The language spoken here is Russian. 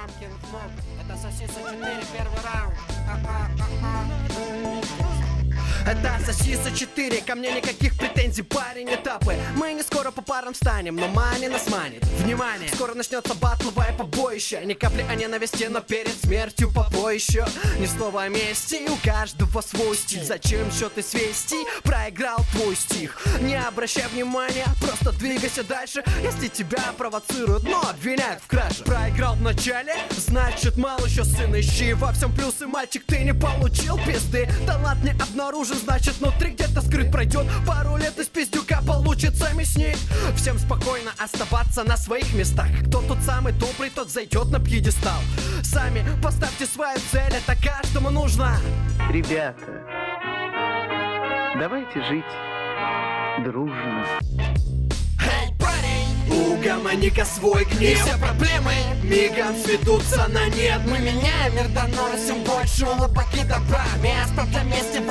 Мамкин внук. Это сосиса 4, первый раунд. Это сосиса 4, ко мне никаких претензий, парень, этапы. Мы не скоро по парам станем, но мани нас манит. Внимание, скоро начнется батловое побоище. Ни капли о ненависти, но перед смертью попоище. Ни слова о мести, у каждого свой стиль. Зачем счеты свести? Проиграл твой стих. Не обращай внимания, просто двигайся дальше. Если тебя провоцируют, но обвиняют в краже. Проиграл в начале, значит мало еще, сын, ищи во всем плюсы, мальчик, ты не получил пизды. Талант не обнаружен, значит внутри где-то скрыт. Пройдет пару лет, из пиздюка получится мясник. Всем спокойно оставаться на своих местах. Кто тот самый добрый, тот зайдет на пьедестал. Сами поставьте свою цель, это каждому нужно. Ребята, давайте жить дружно. Эй, парень, угомони-ка свой гнев. И все проблемы мигом сведутся на нет. Мы меняем мир, доносим больше лопаки добра. Место для мести